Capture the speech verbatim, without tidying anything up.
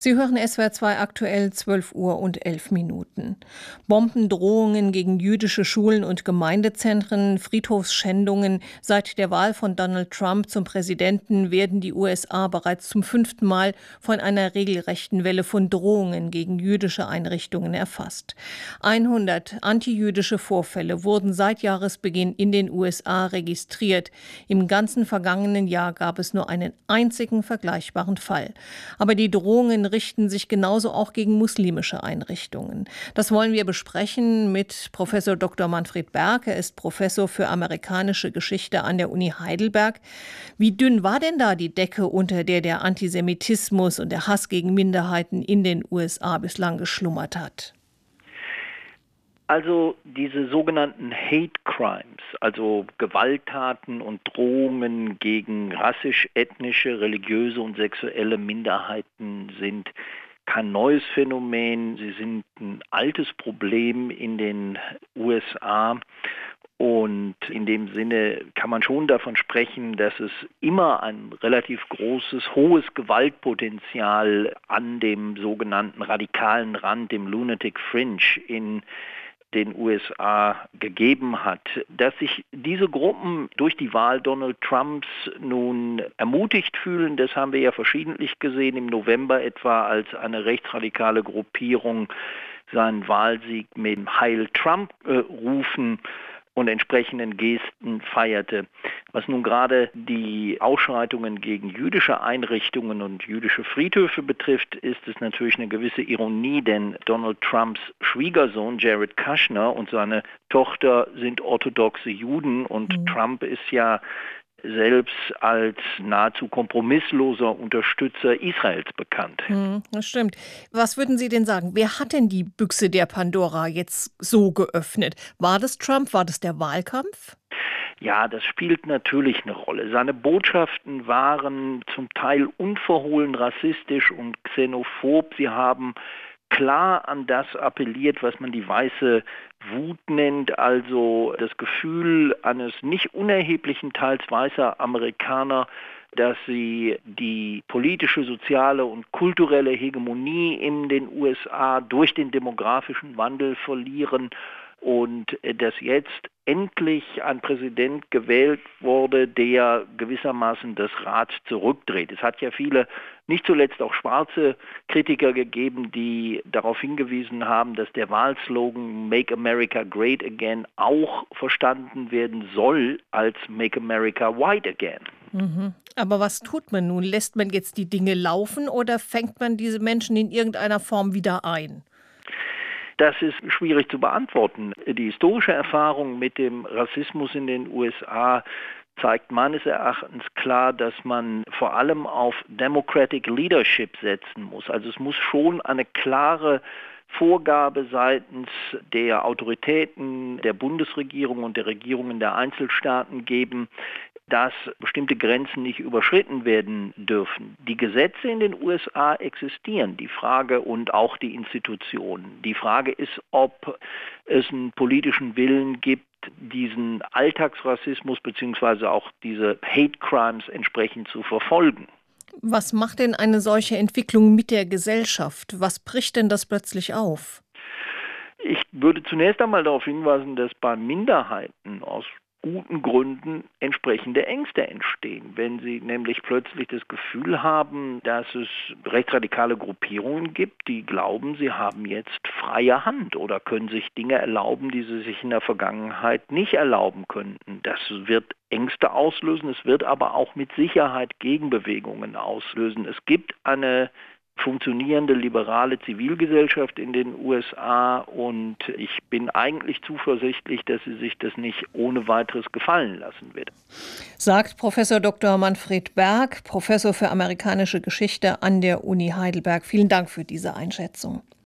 Sie hören S W R zwei aktuell zwölf Uhr und elf Minuten. Bombendrohungen gegen jüdische Schulen und Gemeindezentren, Friedhofsschändungen. Seit der Wahl von Donald Trump zum Präsidenten werden die U S A bereits zum fünften Mal von einer regelrechten Welle von Drohungen gegen jüdische Einrichtungen erfasst. hundert antijüdische Vorfälle wurden seit Jahresbeginn in den U S A registriert. Im ganzen vergangenen Jahr gab es nur einen einzigen vergleichbaren Fall. Aber die Drohungen richten sich genauso auch gegen muslimische Einrichtungen. Das wollen wir besprechen mit Professor Doktor Manfred Berg. Er ist Professor für amerikanische Geschichte an der Uni Heidelberg. Wie dünn war denn da die Decke, unter der der Antisemitismus und der Hass gegen Minderheiten in den U S A bislang geschlummert hat? Also diese sogenannten Hate Crimes, also Gewalttaten und Drohungen gegen rassisch, ethnische, religiöse und sexuelle Minderheiten sind kein neues Phänomen. Sie sind ein altes Problem in den U S A. Und in dem Sinne kann man schon davon sprechen, dass es immer ein relativ großes, hohes Gewaltpotenzial an dem sogenannten radikalen Rand, dem Lunatic Fringe in den U S A gegeben hat. Dass sich diese Gruppen durch die Wahl Donald Trumps nun ermutigt fühlen, das haben wir ja verschiedentlich gesehen, im November etwa, als eine rechtsradikale Gruppierung seinen Wahlsieg mit Heil Trump äh, rufen und entsprechenden Gesten feierte. Was nun gerade die Ausschreitungen gegen jüdische Einrichtungen und jüdische Friedhöfe betrifft, ist es natürlich eine gewisse Ironie, denn Donald Trumps Schwiegersohn Jared Kushner und seine Tochter sind orthodoxe Juden und mhm. Trump ist ja selbst als nahezu kompromissloser Unterstützer Israels bekannt. Hm, das stimmt. Was würden Sie denn sagen? Wer hat denn die Büchse der Pandora jetzt so geöffnet? War das Trump? War das der Wahlkampf? Ja, das spielt natürlich eine Rolle. Seine Botschaften waren zum Teil unverhohlen rassistisch und xenophob. Sie haben klar an das appelliert, was man die weiße Wut nennt, also das Gefühl eines nicht unerheblichen Teils weißer Amerikaner, dass sie die politische, soziale und kulturelle Hegemonie in den U S A durch den demografischen Wandel verlieren und dass jetzt endlich ein Präsident gewählt wurde, der gewissermaßen das Rad zurückdreht. Es hat ja viele, nicht zuletzt auch schwarze Kritiker gegeben, die darauf hingewiesen haben, dass der Wahlslogan Make America Great Again auch verstanden werden soll als Make America White Again. Mhm. Aber was tut man nun? Lässt man jetzt die Dinge laufen oder fängt man diese Menschen in irgendeiner Form wieder ein? Das ist schwierig zu beantworten. Die historische Erfahrung mit dem Rassismus in den U S A zeigt meines Erachtens klar, dass man vor allem auf Democratic Leadership setzen muss. Also es muss schon eine klare Vorgabe seitens der Autoritäten der Bundesregierung und der Regierungen der Einzelstaaten geben, dass bestimmte Grenzen nicht überschritten werden dürfen. Die Gesetze in den U S A existieren, die Frage und auch die Institutionen. Die Frage ist, ob es einen politischen Willen gibt, diesen Alltagsrassismus bzw. auch diese Hate Crimes entsprechend zu verfolgen. Was macht denn eine solche Entwicklung mit der Gesellschaft? Was bricht denn das plötzlich auf? Ich würde zunächst einmal darauf hinweisen, dass bei Minderheiten aus guten Gründen entsprechende Ängste entstehen. Wenn sie nämlich plötzlich das Gefühl haben, dass es rechtsradikale Gruppierungen gibt, die glauben, sie haben jetzt freie Hand oder können sich Dinge erlauben, die sie sich in der Vergangenheit nicht erlauben könnten. Das wird Ängste auslösen, es wird aber auch mit Sicherheit Gegenbewegungen auslösen. Es gibt eine funktionierende liberale Zivilgesellschaft in den U S A und ich bin eigentlich zuversichtlich, dass sie sich das nicht ohne weiteres gefallen lassen wird. Sagt Professor Doktor Manfred Berg, Professor für amerikanische Geschichte an der Uni Heidelberg. Vielen Dank für diese Einschätzung.